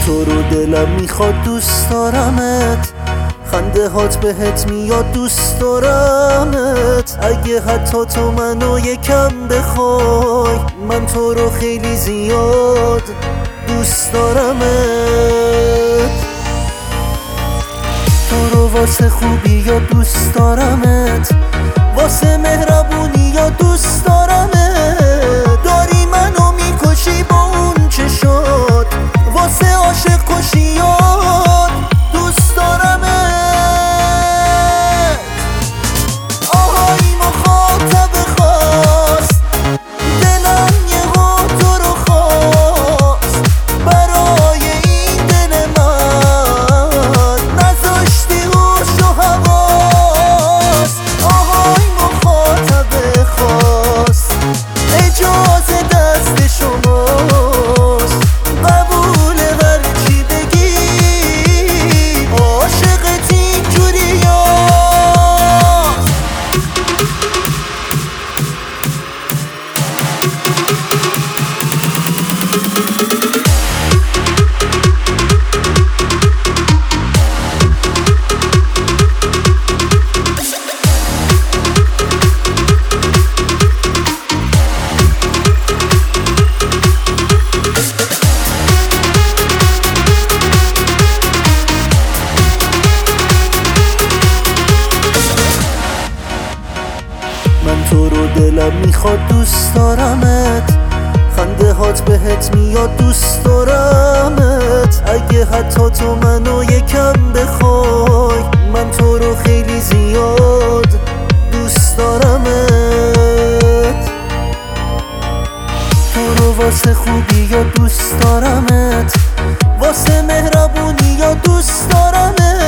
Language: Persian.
تو رو دلم میخواد دوست دارمت، خنده هات بهت میاد دوست دارمت. اگه حتی تو منو یکم بخوای، من تو رو خیلی زیاد دوست دارمت. تو رو واسه خوبی یا دوست دارمت، واسه مهربونی یا دوست دارمت. داری منو میکشی با اون چشات، واسه عاشق کشیات دوست دارمت. آهای مخاطب خاص، دلم یهو تو رو خواست. برای این دل من نذاشتی هوش و حواس. آهای مخاطب خاص، اجازه دست شماست. قبول هر چی بگی، عاشقت اینجوریه. من تو رو دلم میخواد دوست دارمت، خنده هات بهت میاد دوست دارمت. اگه حتی تو منو یکم بخوای، من تو رو خیلی زیاد دوست دارمت. تو رو واسه خوبی یا دوست دارمت، واسه مهربونی یا دوست دارمت.